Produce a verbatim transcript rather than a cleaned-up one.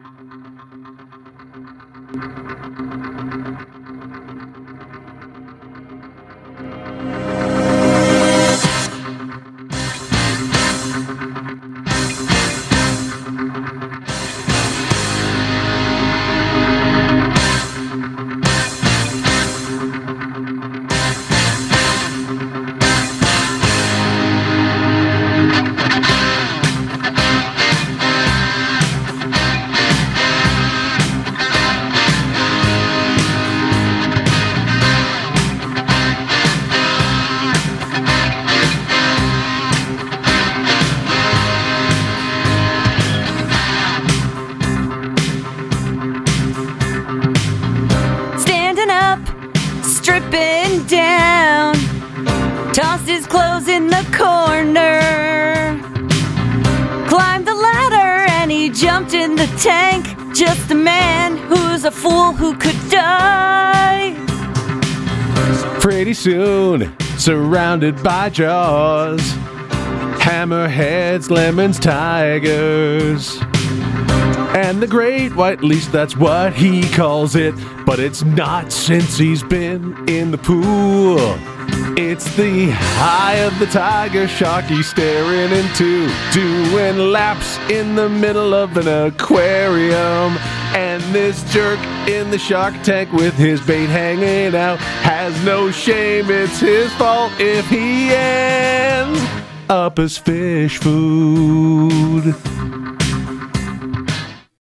Standing up, stripping down, tossed his clothes in the corner, climbed the ladder and he jumped in the tank. Just a man who's a fool who could die. Pretty soon, surrounded by jaws, hammerheads, lemons, tigers, and the great white, at least that's what he calls it. But it's not, since he's been in the pool. It's the eye of the tiger shark he's staring into, doing laps in the middle of an aquarium. And this jerk in the shark tank with his bait hanging out has no shame. It's his fault if he ends up as fish food.